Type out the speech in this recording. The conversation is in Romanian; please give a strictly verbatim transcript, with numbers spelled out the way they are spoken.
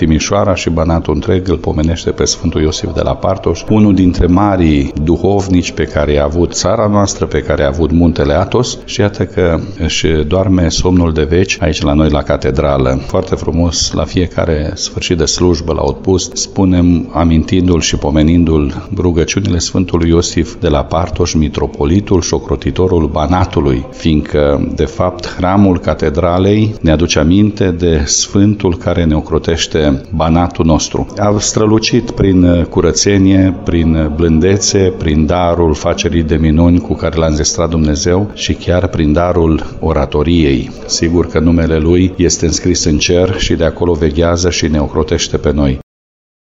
Timișoara și Banatul întreg îl pomenește pe Sfântul Iosif de la Partoș, unul dintre marii duhovnici pe care a avut țara noastră, pe care a avut muntele Athos, și iată că își doarme somnul de veci aici la noi la catedrală. Foarte frumos, la fiecare sfârșit de slujbă, la Otpust, spunem, amintindu-l și pomenindu-l, rugăciunile Sfântului Iosif de la Partoș, mitropolitul și ocrotitorul Banatului, fiindcă, de fapt, hramul catedralei ne aduce aminte de Sfântul care ne ocrotește Banatul nostru. A strălucit prin curățenie, prin blândețe, prin darul facerii de minuni cu care l-a înzestrat Dumnezeu și chiar prin darul oratoriei. Sigur că numele Lui este înscris în cer și de acolo veghează și ne ocrotește pe noi.